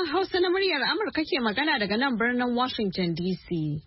Hausa na muryar Amurka ke magana daga nan birnin Washington DC.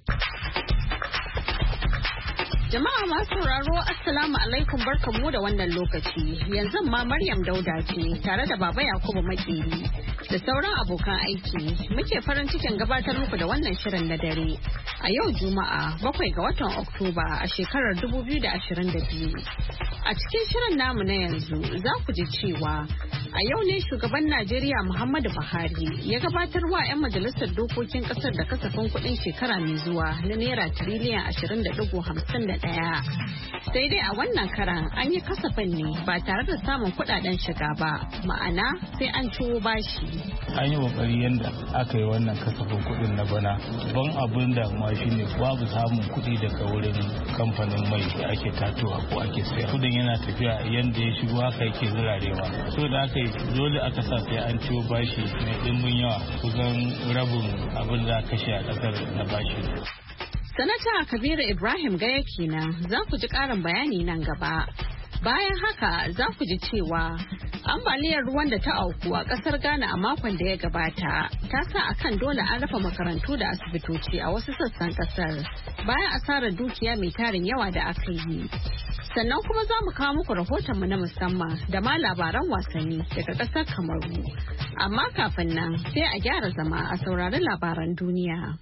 Jama'a masu sauraro Assalamu alaikum barkanmu da wannan lokaci. Yanzu ma Maryam Dauda ce tare da Baba Yakubu Makeri da sauran abokan aiki. Muke farin cikin gabatar muku da wannan shirin na dare. A yau Juma'a 7 ga watan Oktoba a shekarar 2022. A cikin shirin namu na yanzu za ku ji cewa a yau ne shugaban Najeriya Muhammadu Buhari ya gabatar wa 'yan majalisar dokokin kasar da kasafin kuɗin shekara mai zuwa na naira tiriliyan 20.51. Sai dai a wannan karan an yi kasafin ne ba tare da samun kuɗaɗen shiga ba, ma'ana sai an ciwo bashi. An yi kokari yadda aka yi wannan kasafin kuɗin na bana. Ban abin da ma shi ne babu samun kuɗi daga wurin kamfanin mai da ake tatowa ko ake sayar. Kuɗin yana tafiya yadda ya shigo haka yake zirarewa. So da aka yi dole aka sa sai an ciwo bashi mai ɗimbin yawa, kusan rabin abin da kashe a ƙasar na bashi. Sanata Kabiru Ibrahim Gaya kenan, za ku ji ƙarin bayani nan gaba. Bayan haka za ku ji cewa ambaliyar ruwan da ta auku a ƙasar Ghana a makon da ya gabata ta sa akan dole an rufe makarantu da asibitoci a wasu sassan ƙasar bayan asarar dukiya mai tarin yawa da aka yi. Sannan kuma za mu kawo muku rahotonmu na musamman da ma labaran wasanni daga ƙasar Kamaru. Amma kafin nan sai a gyara zama a saurari labaran duniya.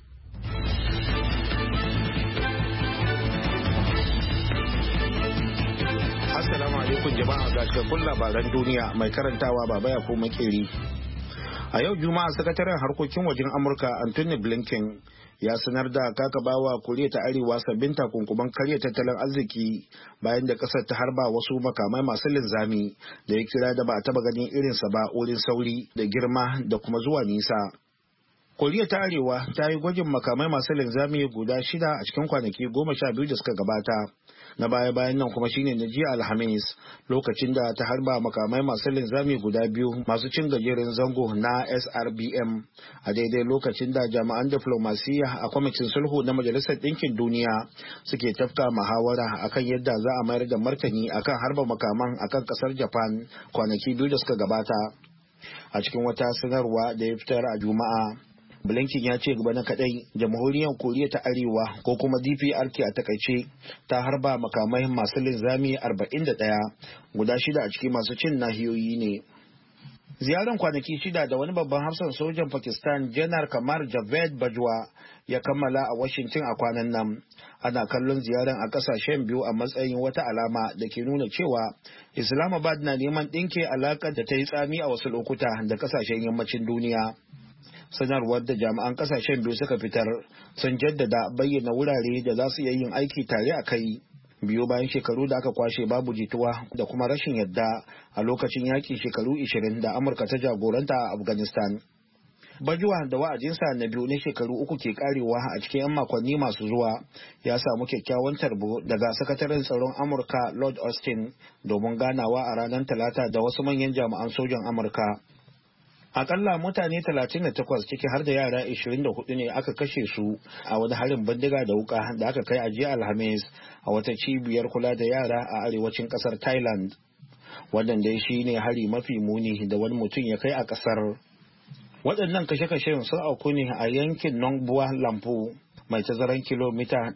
Assalamu alaikum jama'a, ga cikakkun labaran duniya mai karantawa Baba Yakubu Makeri. A yau Juma'a sakataren harkokin wajen Amurka Anthony Blinken ya sanar da kakabawa Koriya ta Arewa sabbin takunkuman karya tattalin arziki bayan da kasar ta harba wasu makamai masu linzami da ya kira da ba a taba ganin irinsa ba wurin sauri da girma da kuma zuwa nisa. Koriya ta Arewa ta yi gwajin makamai masu linzami guda 6 a cikin kwanaki 12 da suka gabata. Na baya-bayan nan kuma shine na jiya Alhamis lokacin da ta harba makamai masu linzami guda 2 masu cin gajeren zango na SRBM a daidai lokacin da jami'an diflomasiyya a kwamitin sulhu na Majalisar Ɗinkin Duniya suke tafka muhawara akan yadda za a mayar da martani akan harba makaman akan kasar Japan kwanaki 2 da suka gabata. A cikin wata sanarwa da ya fitar a Juma'a, Blinken ya ce gaba na kadai jamhuriyar Koriya ta Arewa ko kuma DPRK a takaice ta harba makamai masu linzami 41, guda 6 a ciki masu cin nahiyoyi ne. Ziyarar kwanaki 6 da wani babban hafsan sojan Pakistan Janar Kamar Javed Bajwa ya kammala a Washington a kwanan nan. Ana kallon ziyarar a kasashen biyu a matsayin wata alama da ke nuna cewa Islamabad na neman ɗinke alaƙar da ta yi tsami a wasu lokuta da kasashen yammacin duniya. Sanarwar da jami'an kasashen biyu suka fitar sun jaddada bayyana wurare da za su iya yin aiki tare a kai biyu bayan shekaru da aka kwashe babu jituwa da kuma rashin yadda a lokacin yaƙi shekaru 20 da Amurka ta jagoranta a Afghanistan. Bajuwa da wa'adinsa na biyu na shekaru 3 ke karewa a cikin 'yan makonni masu zuwa ya samu kyakkyawan tarbo daga sakataren tsaron Amurka Lord Austin domin ganawa a ranar Talata da wasu manyan jami'an sojan Amurka. Akalla mutane 38 ciki har da yara 24 ne aka kashe su a wani harin bindiga da wuka da aka kai a jiya Alhamis a wata cibiyar kula da yara a arewacin kasar Thailand. Wannan dai shi ne hari mafi muni da wani mutum ya kai a kasar. Waɗannan kashe-kashen sun auku ne a yankin Nong Bua Lampu mai tazaran kilomita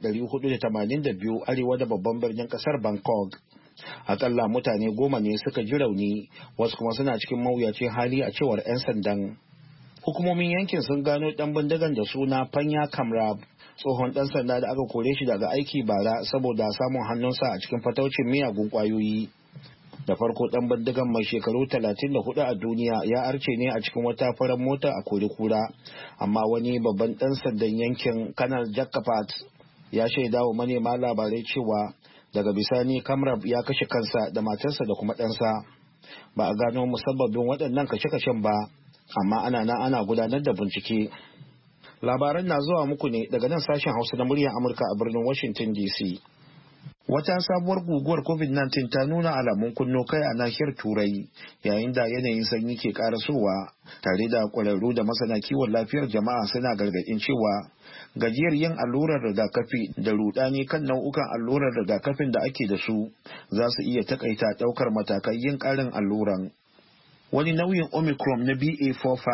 482 arewa da babban birnin kasar Bangkok. Akalla mutane 10 ne suka ji rauni, wasu kuma suna cikin mawuyacin hali a cewar 'yan sandan. Hukumomin yankin sun gano ɗan bindigan da suna Panya Kamrab, tsohon ɗan sanda da aka kore shi daga aiki bara saboda samun hannunsa a cikin fataucin miyagun ƙwayoyi. Da farko ɗan bindigan mai shekaru 34 a duniya ya arce ne a cikin wata farar mota a Kurikura, amma wani babban ɗan sandan yankin Kanal Jakapat ya shaidawa manema labarai cewa daga bisani Kamrab ya kashe kansa da matarsa da kuma ɗansa. Ba a gano musabbabin waɗannan kashe-kashen ba, amma ana gudanar da bincike. Labaran na zuwa muku ne daga nan sashen Hausa na muryar Amurka a birnin Washington DC. Wata sabuwar guguwar COVID-19 ta nuna alamun kunno kai a nahiyar Turai yayin da yanayin sanyi ke karasowa, tare da ƙwararru da masana kiwon lafiyar jama'a suna gargaɗin cewa gajiyar yin allurar rigakafi da rudani kan nau'ukan allurar rigakafin da ake da su za su iya takaita ɗaukar matakan yin ƙarin alluran. Wani nau'in Omicron na BA45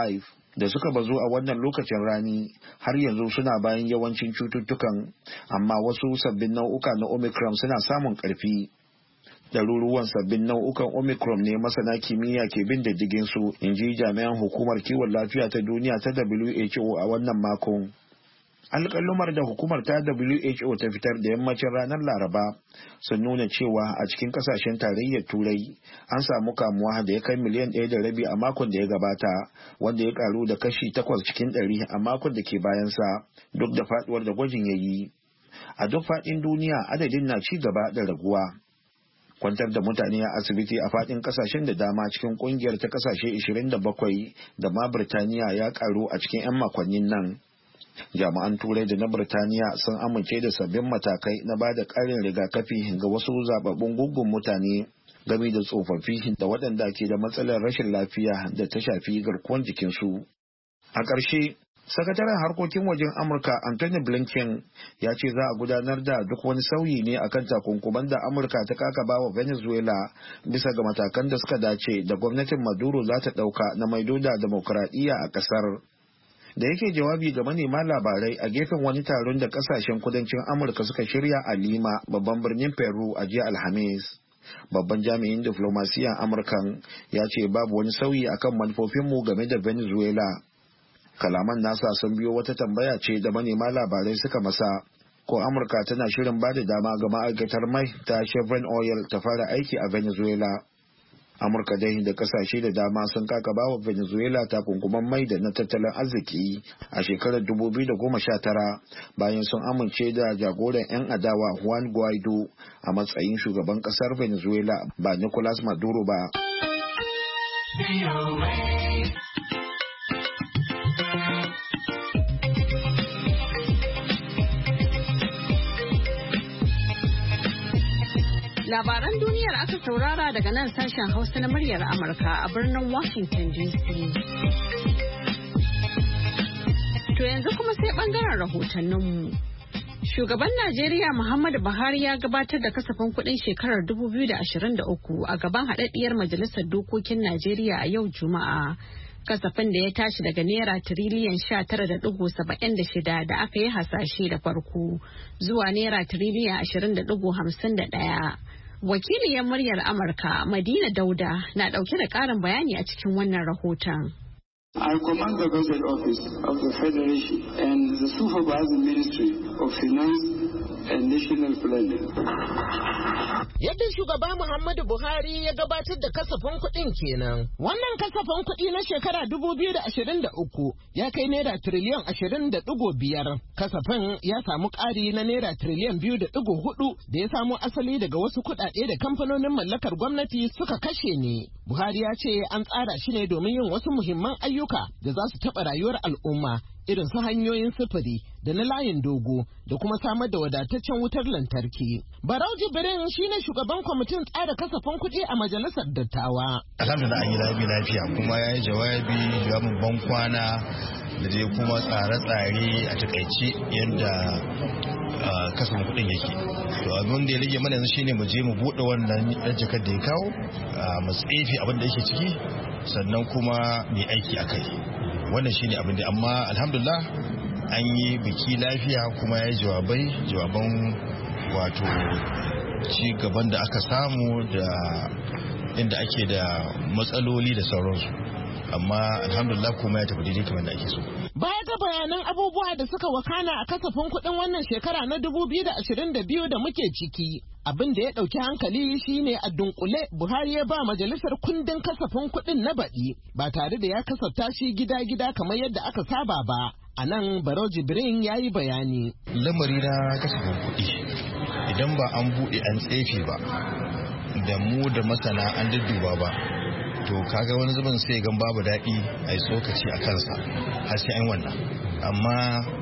da suka bazu a wannan lokacin rani har yanzu suna bayan yawancin cututtukan, amma wasu sabbin nau'uka na Omicron suna samun ƙarfi. Ɗaruruwan sabbin nau'ukan Omicron ne masana kimiyya ke bin diddigin su, in ji jami'an hukumar kiwon lafiya ta duniya ta WHO a wannan makon. Alƙalumar da hukumar ta WHO ta fitar da yammacin ranar Laraba sun nuna cewa a cikin kasashen tarayyar Turai an samu kamuwa da ya kai miliyan 1.5 a makon da ya gabata, wanda ya karu da kashi 8 cikin 100 a makon da ke bayansa, duk da faduwar da gwajin ya yi. A duk faɗin duniya adadin na ci gaba da raguwa. Kwantar da mutane a asibiti a faɗin kasashen da dama cikin ƙungiyar ta kasashe 27 da ma Birtaniya ya karu a cikin 'yan makonnin nan. Jami'an Turai da na Birtaniya sun amince da sabbin matakai na ba da ƙarin rigakafi ga wasu zababbun gungun mutane game da tsofaffi da waɗanda ke da matsalar rashin lafiya da ta shafi garkuwar jikinsu. A ƙarshe, sakataren harkokin wajen Amurka Anthony Blinken ya ce za a gudanar da duk wani sauyi ne akan takunkuman da Amurka ta kakaba wa Venezuela bisa ga matakan da suka dace da gwamnatin Maduro za ta ɗauka na maido da demokuraɗiyya a ƙasar. Da yake jawabi ga manema labarai a gefen wani taron da kasashen kudancin Amurka suka shirya a Lima, babban birnin Peru, a jiya Alhamis. Babban jami'in diflomasiyyar Amurkan ya ce babu wani sauyi akan manufofinmu game da Venezuela. Kalaman nasa sun biyo wata tambaya ce da manema labarai suka masa, ko Amurka tana shirin ba da dama ga ma'aikatar mai ta Chevron Oil ta fara aiki a Venezuela. Amurka dai da kasashe da dama sun kakaba wa Venezuela takunkuman mai da na tattalin arziki a shekarar 2019 bayan sun amince da jagoran 'yan adawa Juan Guaido a matsayin shugaban kasar Venezuela ba Nicolas Maduro ba. Labaran duniyar aka saurara daga nan sashen Hausa na muryar Amurka a birnin Washington DC. To yanzu kuma sai bangaren rahotanninmu. Shugaban Najeriya Muhammadu Buhari ya gabatar da kasafin kuɗin shekarar 2023 a gaban haɗaɗɗiyar Majalisar Dokokin Najeriya a yau Juma'a. Kasafin da ya tashi daga naira tiriliyan 19.76 da aka yi hasashe da farko zuwa naira tiriliyan 20.51. Wakiliyar muryar Amurka Madina Dauda na ɗauke da ƙarin bayani a cikin wannan rahoton. I command the Budget Office of the Federation and the Supervising Ministry of Finance and National Planning. Yadda shugaba Muhammadu Buhari ya gabatar da kasafin kuɗin kenan. Wannan kasafin kuɗi na shekara 2023 ya kai naira tiriliyan 20.5. Kasafin ya samu ƙari na naira tiriliyan 2.4 da ya samo asali daga wasu kuɗaɗe da kamfanonin mallakar gwamnati suka kashe ne. Buhari ya ce an tsara shi ne domin yin wasu muhimman ayyuka da za su taɓa rayuwar al'umma, irin su hanyoyin sufuri da na layin dogo da kuma samar da wadataccen wutar lantarki. Barau Jibrin shine shugaban kwamitin tsara kasafin kuɗi a majalisar dattawa. Alhamdulillah an yi lafiya kuma ya yi jawabin ban kwana da dai kuma tsare-tsare a takaice yadda kasafin kuɗin yake. To abin da ya rage mana yanzu shine mu je mu buɗe wannan ɗan jakar da ya kawo, mu tsefe abin da yake ciki sannan kuma mai aiki a kai. Wannan shine abin da, amma alhamdulillah an yi biki lafiya kuma ya yi jawaban wato ci gaban da aka samu da inda ake da matsaloli da sauransu, amma alhamdulillah kuma ya tafi daidai kamar da ake so. Baya ga bayanan abubuwa da suka wakana a kasafin kuɗin wannan shekara na 2022 da muke ciki, abin da ya ɗauki hankali shine a dunkule Buhari ya ba majalisar kundin kasafin kuɗin na baɗi ba tare da ya kasafta shi gida-gida kamar yadda aka saba ba. A nan Barau Jibrin ya yi bayani. Lamari na kasafin kuɗi idan ba an buɗe an tsefe ba da mu da masana an dudduba ba, to kaga wani zubin sai gan babu daɗi a yi tsokaci a kansa har sai an wannan, amma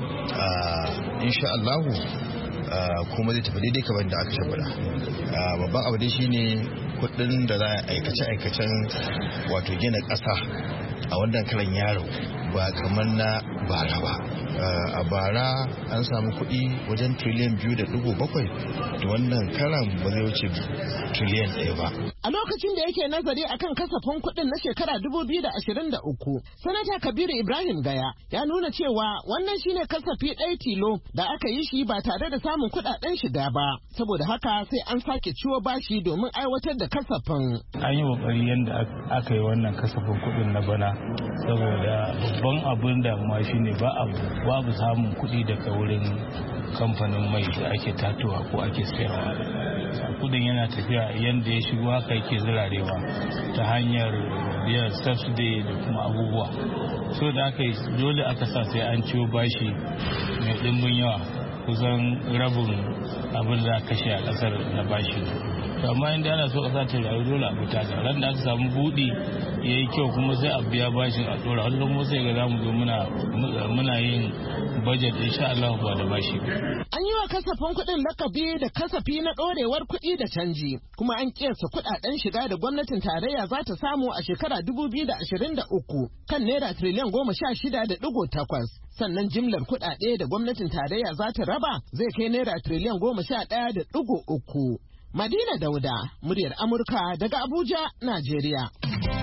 insha Allahu kuma zai tafi daidai kamar da aka shabbada. Babban abu dai shine kuɗin da za a aikace-aikacen wato gina ƙasa a wannan karan yaro ba kamar na bara ba. A bara an samu kuɗi wajen triliyan 2.7 da wannan karan ba zai wuce triliyan 1 ba. A lokacin da yake nazari akan kasafin kuɗin na shekara 2023, Sanata Kabiru Ibrahim Gaya ya nuna cewa wannan shine kasafi ɗaya tilo da aka yi shi ba tare da samun kuɗaɗen shiga ba. Saboda haka sai an sake ciwo bashi domin aiwatar da kasafin. An yi kokari yadda aka yi wannan kasafin kuɗin na bana saboda babban abin damuwa shine babu samun kuɗi daga wurin kamfanin mai da ake tatowa ko ake sayarwa. Kudin yana tafiya yadda ya shigo haka yake zirarewa ta hanyar biyan subsidy da kuma abubuwa. So da aka yi dole aka sa sai an ciwo bashi mai ɗimbin yawa, kusan rabin abin da kashe a ƙasar na bashi. Amma inda ana so ƙasa ta rayu dole a fita da ran da aka samu buɗi ya yi kyau kuma sai a biya bashin a ɗora, wani kuma sai ga zamu zo muna yin budget insha Allah ba da bashi. An yi wa kasafin kuɗin lakabi da kasafi na ɗorewar kuɗi da canji, kuma an kiyasta kuɗaɗen shiga da gwamnatin tarayya za ta samu a shekara 2023 kan naira triliyan 16.8. Sannan jimlar kuɗaɗe da gwamnatin tarayya za ta raba zai kai naira triliyan 11.3. Madina Dauda, muryar Amurka daga Abuja, Najeriya.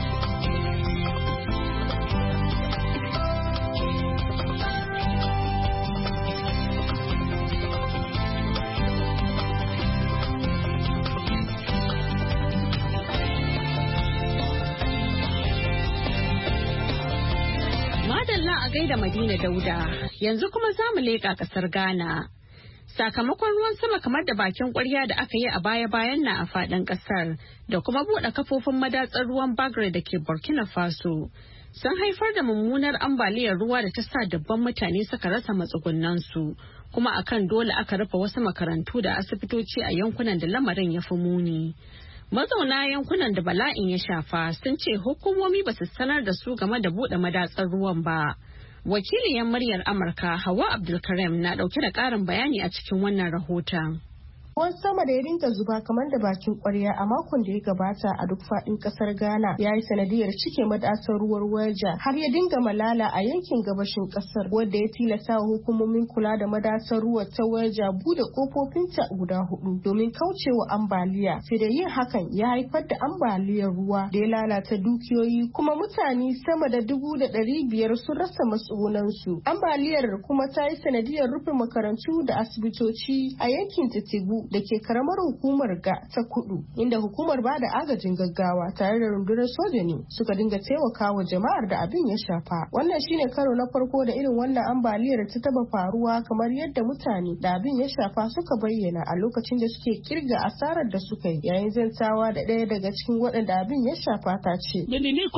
Madalla a gaida Madina Dauda, yanzu kuma za mu leƙa ƙasar Ghana. Sakamakon ruwan sama kamar da bakin ƙwarya da aka yi a baya-bayan na a faɗin ƙasar da kuma buɗe kafofin madatsar ruwan Bagre da ke Burkina Faso sun haifar da mummunar ambaliyar ruwa da ta sa dubban mutane suka rasa matsugunansu, kuma akan dole aka rufe wasu makarantu da asibitoci a yankunan da lamarin ya fi muni. Mazauna yankunan da bala'in ya shafa sun ce hukumomi ba su sanar da su game da buɗe madatsar ruwan ba. Wakiliyar muryar Amurka Hawa Abdulkarim na ɗauke da ƙarin bayani a cikin wannan rahoton. Ruwan sama da ya dinga zuba kamar da bakin kwarya a makon da ya gabata a duk faɗin ƙasar Ghana ya yi sanadiyar cike madatsar ruwan Weja har ya dinga malala a yankin gabashin ƙasar, wanda ya tilasta wa hukumomin kula da madatsar ruwa ta Weja bude kofofinta guda 4 domin kaucewa ambaliya. Sai da yin hakan ya haifar da ambaliyar ruwa da ya lalata dukiyoyi, kuma mutane sama da 500,000 sun rasa matsugunansu. Ambaliyar kuma ta yi sanadiyar rufe makarantu da asibitoci a yankin Titibu da ke karamar hukumar Ga ta Kudu, inda hukumar ba da agajin gaggawa tare da rundunar soja ne suka dinga taimakawa jama'ar da abin ya shafa. Wannan shine karo na farko da irin wannan ambaliyar ta taba faruwa, kamar yadda mutane da abin ya shafa suka bayyana a lokacin da suke kirga asarar da suka yi. Yayin zantawa da ɗaya daga cikin waɗanda abin ya shafa ta ce,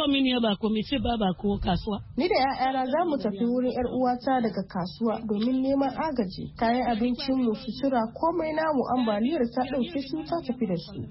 ni da 'ya'yana za mu tafi wurin 'yar uwata daga kasuwa domin neman agaji, kayan abincinmu, sutura, komai namu ambaliyar ta ɗauke su ta tafi da su.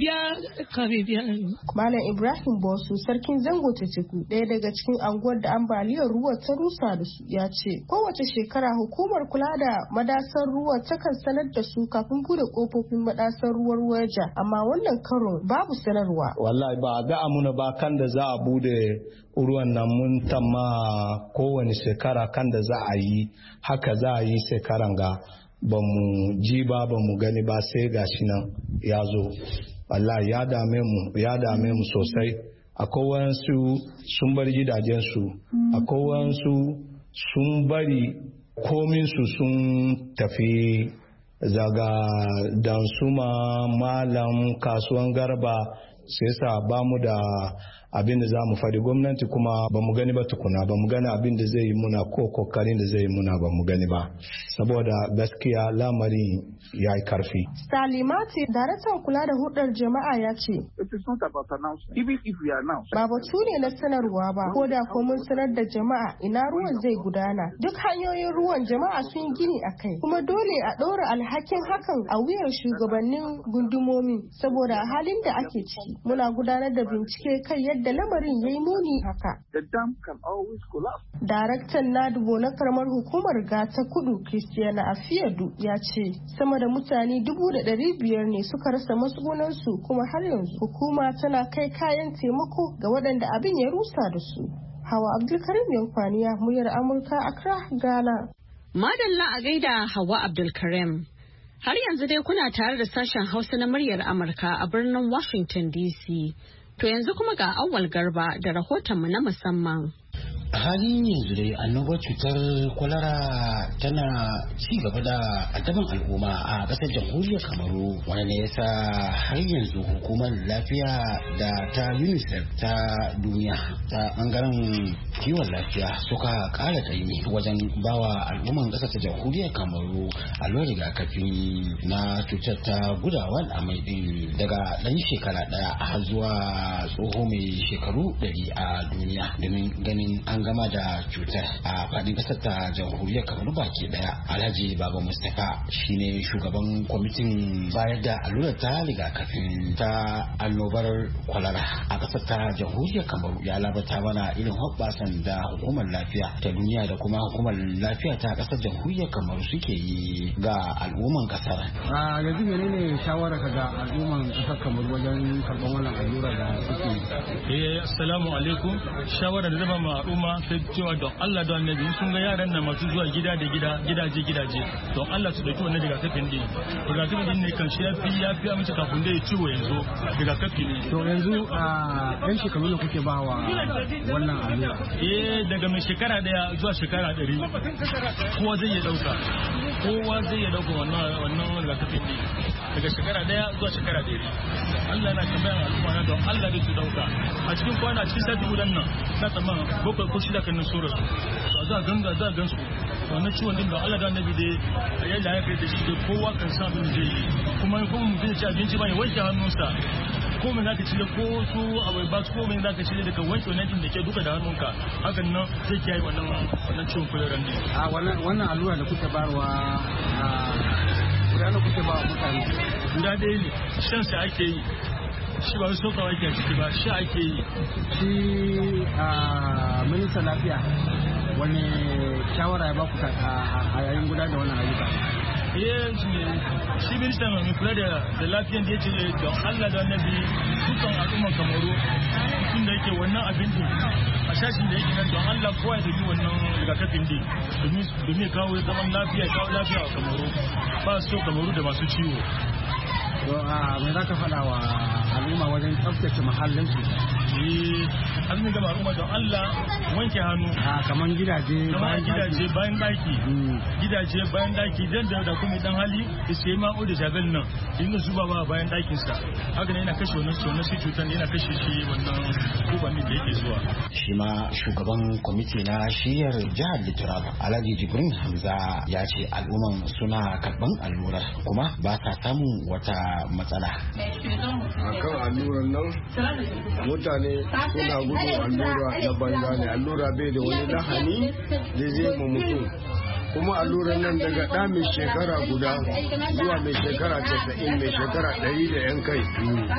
Malam Ibrahim Bosu, sarkin Zango Titiku, ɗaya daga cikin anguwar da ambaliyar ruwa ta rusa da su, ya ce kowace shekara hukumar kula da madasar ruwa takan sanar da su kafin bude kofofin madasar ruwan Weja, amma wannan karon babu sanarwa. Wallahi ba ga amuna ba kan da za a bude ruwan nan, mun tamma kowane shekara kan da za a yi haka za a yi shekaran ga ba mu ji ba mu gani ba, sai gashi nan ya zo. Wallahi ya dame mu sosai. Akwai wayansu sun bar gidajensu, akwai wayansu sun bari kominsu sun tafi zaga Dansuma, Malam, kasuwan Garba, sai sa ba mu da abin da za mu faɗi. Gwamnati kuma ba mu gani ba tukuna, ba mu gani abin da zai yi muna ko kokarin da zai yi muna ba mu gani ba, saboda gaskiya lamarin ya yi karfi. Salimati, daraktan kula da hudar jama'a, ya ce ba batu ne na sanarwa ba, ko da ko mun sanar da jama'a ina ruwan zai gudana. Duk hanyoyin ruwan jama'a sun gini a kai, kuma dole a ɗora alhakin hakan a wuyar shugabannin gundumomi, saboda a halin da ake ciki muna gudanar da bincike kai yadda lamarin ya yi muni haka. Daraktan Nadubo na karamar hukumar Ga ta Kudu, Christiana Afiyadu, ya ce sama da mutane 500,000 ne suka rasa matsugunansu, kuma har yanzu hukuma tana kai kayan taimako ga waɗanda abin ya rusa da su. Hawa Abdulkarim Yankwaniya, muryar Amurka, Accra, Ghana. Madalla a gaida Hawa Abdulkarim. Har yanzu dai kuna tare da sashen Hausa na muryar Amurka a birnin Washington DC. To yanzu kuma ga Awwal Garba da rahotonmu na musamman. A halin yanzu dai annobar cutar kwalara tana ci gaba da addaban al'umma a ƙasar jamhuriyar Kamaru, wanda ne yasa har yanzu hukumar lafiya da ta UNICEF ta duniya ta bangaren kiwon lafiya suka ƙara ƙaimi wajen bawa al'umman ƙasar ta jamhuriyar Kamaru allurar rigakafi na cutar ta gudawan amai din daga ɗan shekara ɗaya har zuwa tsoho mai shekaru 100 a duniya domin ganin an gama da cutar a faɗin ƙasar ta jamhuriyar Kamaru baki daya. Alhaji Baba Mustapha shine shugaban kwamitin bayar da allurar ta rigakafin ta annobar kwalara a ƙasar ta jamhuriyar Kamaru. Ya labarta mana irin hoɓɓasan da hukumar lafiya ta duniya da kuma hukumar lafiya ta ƙasar jamhuriyar Kamaru suke yi ga al'umman ƙasar. Yanzu menene shawara ka ga al'umman ƙasar Kamaru wajen karɓar wannan allura da suke yi? Assalamu alaikum. Shawara da zama ma al'umma sai cewa don Allah da annabi sun ga yaran nan masu zuwa gidaje don Allah su dauki wannan rigakafin din ne kan shi ya fi amince kafin da ya ciwo yanzu rigakafi ne. To yanzu yan shekaru da kuke bawa wannan allura? Daga mai shekara 1 zuwa shekara 100 kowa zai iya dauka wannan rigakafin din daga shekara 1 zuwa shekara 100. Allah yana tambayan al'umma na don Allah da su dauka a cikin sati gudan nan na tsamman bakwai ko shida kan sura su za a gan su wannan ciwon din da Allah da annabi dai yadda ya kai da shi kowa kan sa abin da yi kuma mutum ya ci abinci ba ya wanke hannunsa ko mai zaka cire ko su abai ba ko mai zaka cire daga wanke wannan din da ke duka da hannunka hakan nan zai kiyaye wannan ciwon kuleran ne. Wannan allura da kuke barwa gudanar kuke ba mutane guda ɗaya ne shan sa ake yi shi ba so kawai ke ciki ba shi ake yi. Shi ministan lafiya wani shawara ya ba ku a yayin gudanar da wannan ayyuka? Shi ministan mai kula da lafiyan da ya ce don Allah da annabi dukkan al'umman Kamaru tun da yake wannan abin din a shashin da yake nan don Allah kowa ya tafi wannan rigakafin din domin kawo zaman lafiya a Kamaru ba so Kamaru da masu ciwo. Me za ka faɗa wa al'umma wajen tsaftace muhallinsu? Abin da al'umma don Allah wanke hannu. Kamar gidaje bayan daki. Gidaje bayan daki dan da kuma dan hali da sai ma'o da jagal nan dinga zuba ba bayan dakin sa. Haka ne yana kashe wannan cutar yana kashe shi wannan kubanin da yake zuwa. Shi ma shugaban kwamiti na shiyar jihar Littoraba Alhaji Jibrin Hamza ya ce al'umman suna karban allurar kuma ba sa samun wata matsala. Akan alluran nan mutane suna gudu allura na banza ne, allura bai da wani lahani da zai mu mutum. Kuma alluran nan daga ɗa mai shekara guda zuwa mai shekara 90 mai shekara 100 da yan kai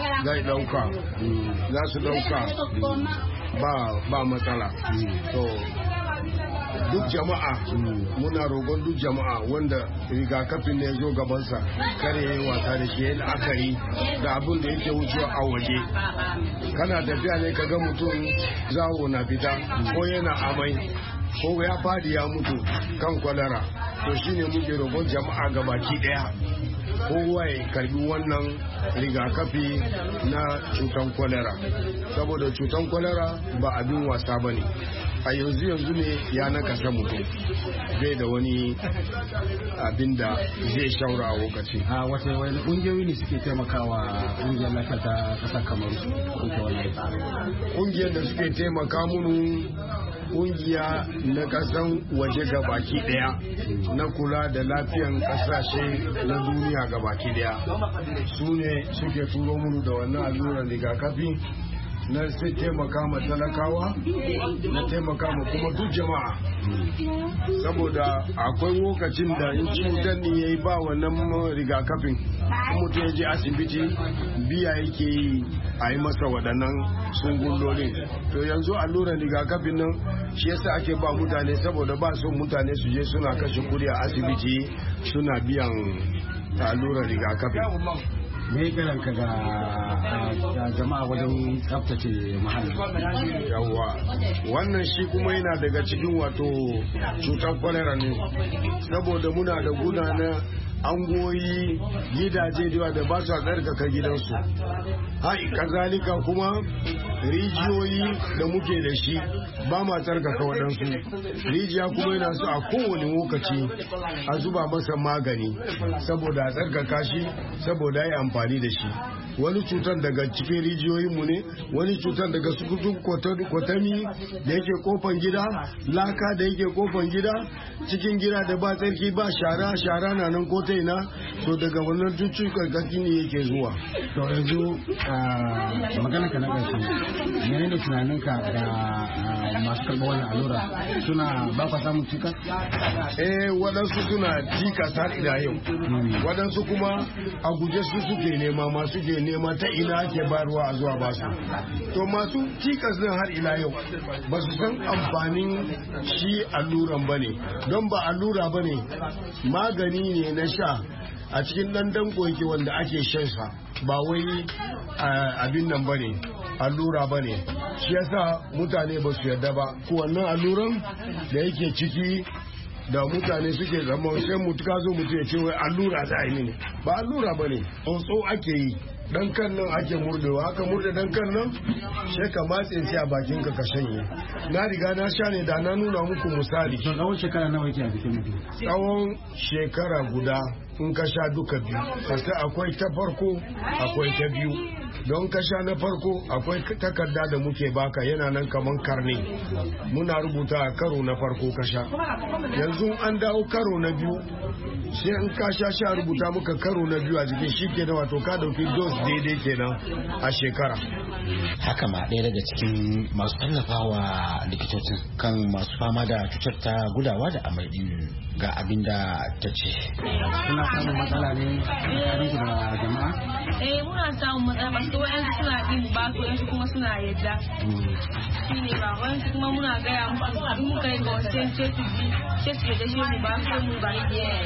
za su ɗauka ba matsala. To duk jama'a muna rogon duk jama'a wanda rigakafin ne zo gabansa kare yi wasa da shi yana akari da abin da yake wucewa a waje. Kana tafiya ne ka ga mutum zawo na fita ko yana amai ko ya fadi ya mutu kan kwalara, to shine muke rogon jama'a gabaki daya kowa ya karbi wannan rigakafi na cutan kwalara, saboda cutan kwalara ba abin wasa ba ne. A yanzu ne ya nakasa mutum bai da wani abin da zai shaura a lokaci. Wani ƙungiyoyi ne suke taimakawa ƙungiyar lafiya ta ƙasar Kamaru? Ƙungiyar da suke taimaka munu ƙungiya na ƙasan waje gabaki ɗaya na kula da lafiyan ƙasashe na duniya gabaki ɗaya, su ne suke turo munu da wannan allurar rigakafi na sai taimaka ma talakawa na taimaka ma kuma duk jama'a, saboda akwai lokacin da in cutar ne ya yi ba wannan rigakafin mutum ya je asibiti biya yake yi a yi masa waɗannan sungullolin. To yanzu allurar rigakafin nan shi yasa ake ba mutane, saboda ba son mutane su je suna kashe kuɗi a asibiti suna biyan allurar rigakafin. me kiran ka ga jama'a wajen tsaftace muhalli? Yawwa, wannan shi kuma yana daga cikin wato cutar kwalera ne, saboda muna da gudanar angoyi gidaje da ba su tsarkaka gidansu. Kazalika kuma rijiyoyi da muke da shi ba ma tsarkaka waɗansu. Rijiya kuma yana so a kowane lokaci a zuba masa magani saboda a tsarkaka shi, saboda ya amfani da shi. Wani cutar daga cikin rijiyoyinmu ne, wani cutar daga sukutun kwatami da yake kofan gida, laka da yake kofan gida, cikin gida da ba tsarki ba shara na nan ko ina, to daga wannan cututtukan ne yake zuwa. To yanzu magana ka na ƙarshe, menene tunaninka da masu karɓar wannan allura, suna ba ka samun cikas? Waɗansu suna cikas har ila yau, waɗansu kuma a guje su suke nema, masu ke nema ta ina ake bayarwa a zuwa basu. To masu cikas din har ila yau ba su san amfanin shi alluran ba ne, don ba allura ba ne, magani ne na sha a cikin ɗan danko yake wanda ake shan sa, ba wai abin nan ba ne, allura ba ne. Shi yasa mutane ba su yarda ba, ko wannan alluran da yake ciki da mutane suke zama sai mutuka zo mutu ya ce wai allura za a yi mini, ba allura ba ne, tsotso ake yi. Dan kan nan ake murdewa, haka murde dan kan nan sai ka matse shi a bakin ka shanye. Na riga na sha ne da na nuna muku misali. Tsawon shekara nawa yake a jikin mutum? Tsawon shekara guda in ka sha duka biyu, sai akwai ta farko akwai ta biyu. Don ka sha na farko akwai takarda da muke baka, yana nan kaman karne, muna rubuta a karo na farko ka sha. Yanzu an dawo karo na biyu, sai in ka sha rubuta muka karo na biyu a jikin, shi ke da wato ka dauki dos daidai kenan a shekara. Haka ma ɗaya daga cikin masu tallafawa likitocin kan masu fama da cutar ta gudawa da amai ga abin da ta ce. Kuna samun matsala ne tsakanin ku da jama'a? Muna samun matsala, masu wa'yansu suna ɗin ba su, wa'yansu kuma suna yadda. Shi ne ba, wa'yansu kuma muna gaya musu in muka yi ga wasu sai su yadda shi mu ba su mu ba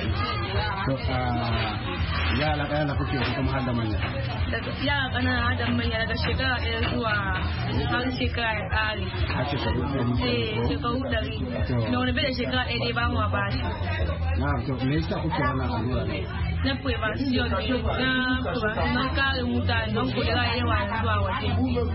yara ƙanana kuke ko kuma har da manya? Yara ƙanana har da manya daga shekara ɗaya zuwa har shekara ya ƙare. Har shekaru ɗari? Shekaru ɗari. Da wani bai da shekara ɗaya dai ba mu ba shi. To me yasa kuke wannan allura ne? Na prevention ne, na kare mutane don kudura yawa zuwa waje.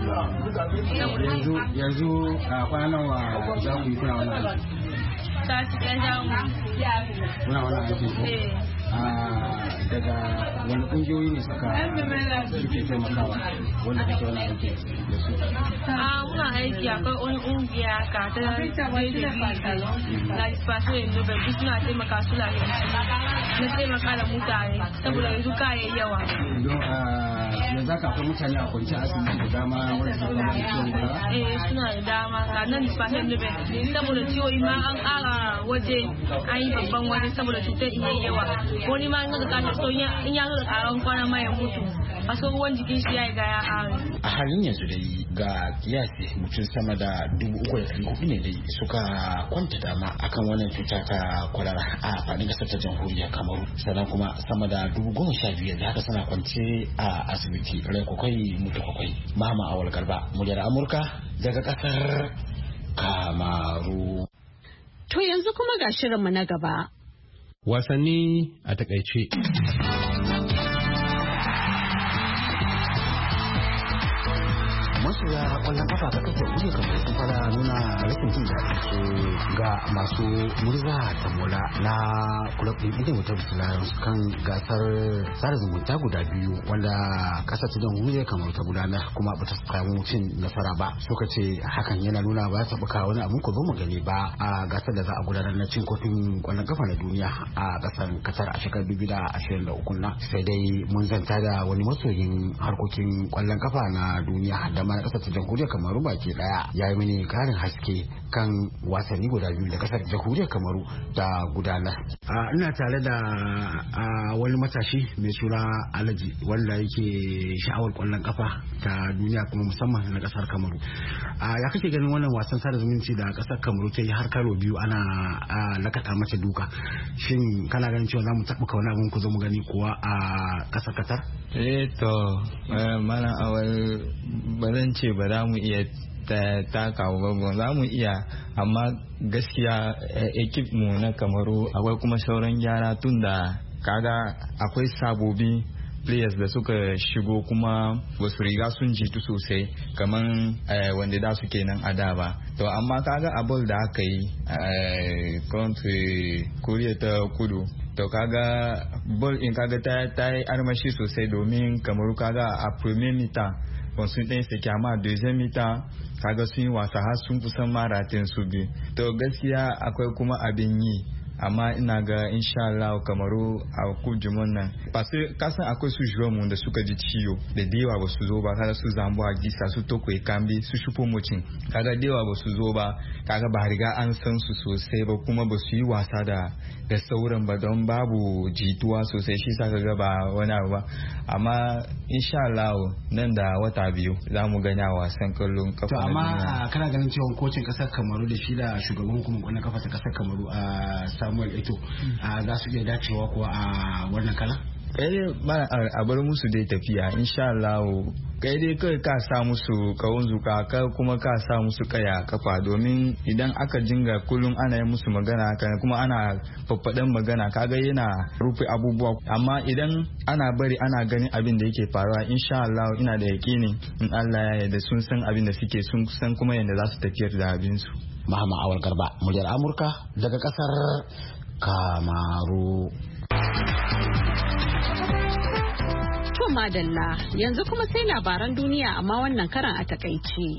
Yanzu kwanan wa za ku yi kuna wannan aiki? Ta cikin jamu. Kuna wannan aiki ko? Daga wani kungiyoyi ne suke taimakawa wanda kake wani aiki da su? Muna aiki akwai wani kungiya ka ta like faso yanzu bai duk suna taimaka su lafiyanci na taimaka da mutane saboda yanzu kayan yawa. Yanzu haka akwai mutane a kwanci asibiti da dama wanda suka kama da ciwon gudara? Suna da dama ga nan faso yanzu saboda ciwoyi ma an ƙara waje an yi babban waje saboda cutar iya yawa. Wani ma in ga kashe so in ya zo da ƙaran kwana ma ya mutu a so ruwan jikin shi ya yi gaya ƙare. A halin yanzu dai ga kiyasi mutum sama da 3,400 ne dai suka kwanta dama akan wannan cuta ta kwalara a faɗin ƙasar ta jamhuriyar Kamaru, sannan kuma sama da 15,000 da haka suna kwance a asibiti rai kwakwai mutu kwakwai. Mama Awal Garba, muryar Amurka daga ƙasar Kamaru. To yanzu kuma ga shirinmu na gaba. Wasanni a takaice. masoya kwallon kafa ta kasar kudu kamar sun fara nuna rashin jin daɗi su ga masu murza ta mola na club din idan wata Lions kan gasar sada zumunta guda biyu wanda kasar ta jamhuriyar kamar ta gudanar kuma bata samu cin nasara ba. Suka ce hakan yana nuna ba ta buka wani abun ko mu gani ba a gasar da za a gudanar na cin kofin kwallon kafa na duniya a kasar Qatar a shekarar 2023 na. Sai dai mun zanta da wani masoyin harkokin kwallon kafa na duniya da ma kasar ta jamhuriyar Kamaru baki daya ya yi mini karin haske kan wasanni guda biyu da kasar jamhuriyar Kamaru ta gudanar. Ina tare da wani matashi mai suna Alhaji wanda yake sha'awar kwallon kafa ta duniya kuma musamman na kasar Kamaru. Ya kake ganin wannan wasan sada zumunci da kasar Kamaru ta yi har karo biyu ana lakaɗa mata duka? Shin kana ganin cewa za mu taɓa wani abin ku zo mu gani kuwa a kasar Qatar? To mana awal ba zan ce ba za mu iya takawa ba, za mu iya, amma gaskiya ekip mu na Kamaru akwai kuma sauran gyara tun da kaga akwai sabobi players da suka shigo kuma ba su riga sun jitu sosai kaman wanda da suke nan a da ba. To amma kaga a ball da aka yi country Korea ta Kudu, to kaga ball in kaga ta yi armashi sosai domin Kamaru kaga a premier mita sun ɗaya sake, amma deuxième mita kaga sun yi wasa har sun kusan maratin su biyu. To gaskiya akwai kuma abin yi, amma ina ga insha Allah Kamaru a kujimon nan paske kasan akwai su juwa mu da suka ji ciwo da dewa ba su zo ba, kaga su Zambo Agisa, su Toko Ekambi, su Shupo Mucin, kaga dewa ba su zo ba, kaga ba riga an san su sosai ba, kuma ba su yi wasa da sauran ba don babu jituwa sosai, shi sa kaga ba wani abu ba. Amma insha Allah nan da wata biyu za mu gani a wasan kallon kafa. To amma kana ganin cewa kocin kasar Kamaru da shi da shugaban hukumar kwallon kafa ta kasar Kamaru a Samuel Eto'o za su iya dacewa kuwa a wannan kala? A bar musu dai tafiya insha Allah. Kai dai kai ka sa musu kawun zuka, ka kuma ka sa musu kaya kafa, domin idan aka jinga kullum ana yi musu magana kuma ana faffaɗan magana kaga yana rufe abubuwa. Amma idan ana bari ana ganin abin da yake faruwa, insha Allah ina da yakinin in Allah ya yarda sun san abin da suke, sun san kuma yadda za su tafiyar da abinsu. Mahama Awal Garba, muryar Amurka daga kasar Kamaru. To madalla, yanzu kuma sai labaran duniya amma wannan karan a takaice.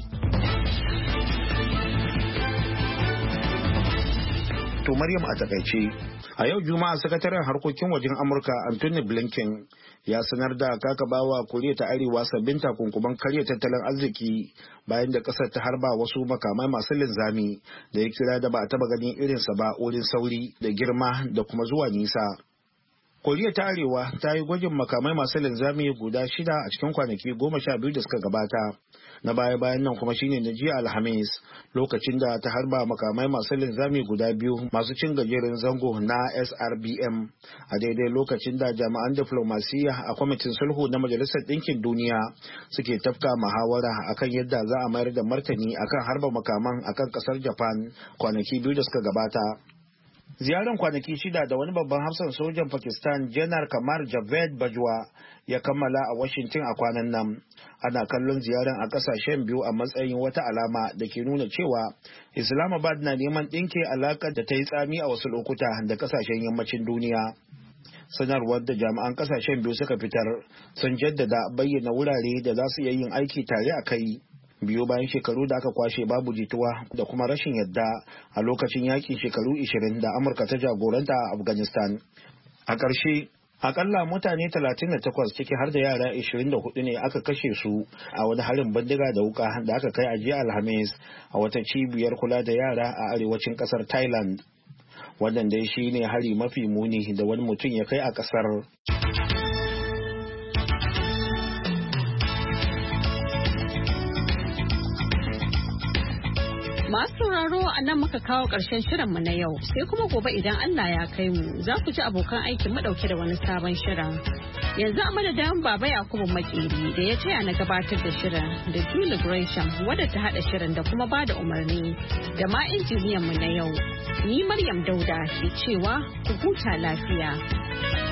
To Maryam a takaice, a yau Juma'a sakataren harkokin wajen Amurka Anthony Blinken ya sanar da kakabawa Koriya ta Arewa sabbin takunkuman karya tattalin arziki bayan da kasar ta harba wasu makamai masu linzami da ya kira da ba a taba ganin irinsa ba wurin sauri da girma da kuma zuwa nisa. Koriya ta Arewa ta yi gwajin makamai masu linzami guda 6 a cikin kwanaki 12 da suka gabata. Na baya-bayan nan kuma shine na jiya Alhamis, lokacin da ta harba makamai masu linzami guda 2 masu cin gajeren zango na SRBM a daidai lokacin da jami'an diflomasiyya a kwamitin sulhu na Majalisar Ɗinkin Duniya suke tafka muhawara akan yadda za a mayar da martani akan harba makaman akan kasar Japan kwanaki 2 da suka gabata. Ziyarar kwanaki 6 da wani babban hafsan sojan Pakistan Janar Kamar Javed Bajwa ya kammala a Washington a kwanan nan. Ana kallon ziyarar a kasashen biyu a matsayin wata alama da ke nuna cewa Islamabad na neman ɗinke alaƙar da ta yi tsami a wasu lokuta da kasashen yammacin duniya. Sanarwar da jami'an kasashen biyu suka fitar sun jaddada bayyana wurare da za su iya yin aiki tare a kai. Biyo bayan shekaru da aka kwashe babu jituwa da kuma rashin yadda a lokacin yakin shekaru 20 da Amurka ta jagoranta a Afghanistan. A ƙarshe, akalla mutane 38 ciki har da yara 24 ne aka kashe su a wani harin bindiga da wuka da aka kai a jiya Alhamis a wata cibiyar kula da yara a arewacin ƙasar Thailand. Wannan dai shi ne hari mafi muni da wani mutum ya kai a ƙasar. Masu sauraro a nan muka kawo ƙarshen shirinmu na yau, sai kuma gobe idan Allah ya kai mu za ku ji abokan aikin mu ɗauke da wani sabon shirin. Yanzu a madadin Baba Yakubu Makeri da ya taya na gabatar da shirin da Julie Gresham wadda ta haɗa shirin da kuma bada umarni da ma injiniyan mu na yau. Ni Maryam Dauda ke cewa ku huta lafiya.